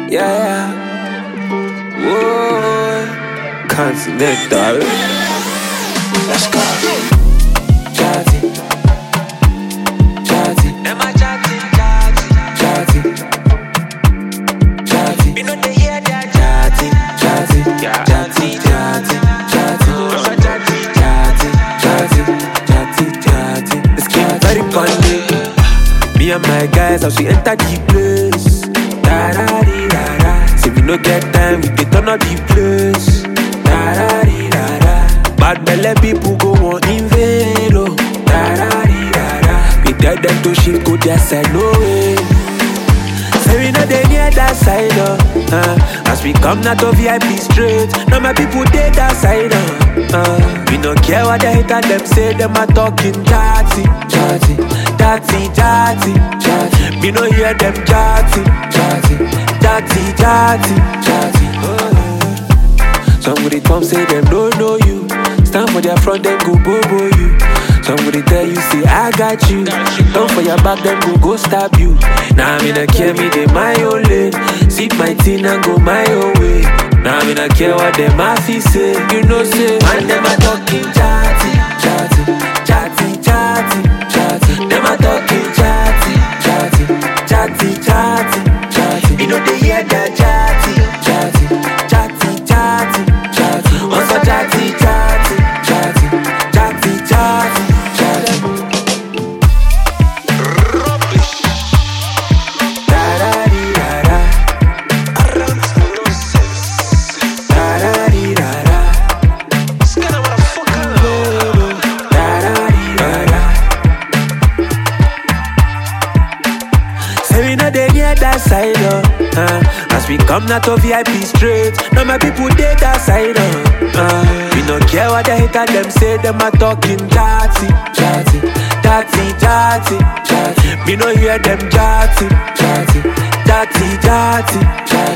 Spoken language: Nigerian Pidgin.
Yeah. Whoa. Continental. Let's go. Chatty. Chatty. Emma chatty, chatty, Chatty. Chatty. you know they hear that Chatty. Chatty. Chatty. Chatty. Chatty. Chatty. Chatty. Chatty. Let's keep it very funny. Me and my guys as we enter the place. Da-da-dee-da-da. Say we no get time, we dey turn up the place. Da-da-dee-da-da. Bad belle people go on invade, oh. Da-da-dee-da-da. We tell them to shift, go their side, no way. Say we no dey near that side, oh. As we come now to VIP straight, now my people dey that side, we no care what the hater them say, them a talking chatty, chatty, chatty, chatty, chatty. Me no hear them chatty, chatty, chatty, chatty, chatty. Some with the come say them don't know you. Stand for their front, them go bobo you. Some with it tell you say I got you. Turn for your back, them go stab you. Now I'm in a care me they my own lane. Sip my tin and go my own way. Now I'm in a care what them happy say. You know say man them a talking chatty, chatty, chatty, chatty, chatty. Them a talking chatty, chatty, chatty, chatty, chatty. You know they hear that chatty, chatty, chatty, chatty, chatty. Also chatty, chatty, chatty, chatty, chatty, chatty. rubbish. Da-da-dee-da-da. Around nonsense. Da-da-dee-da-da. Scanner motherfucker. Da-da-dee-da-da. Say we no dey near that side, as we come now to VIP straight, now my people dey that side, we no care what the hater them say, them a talking chatty, chatty, chatty, chatty, chatty. Me no hear them chatty, chatty, chatty, chatty, chatty.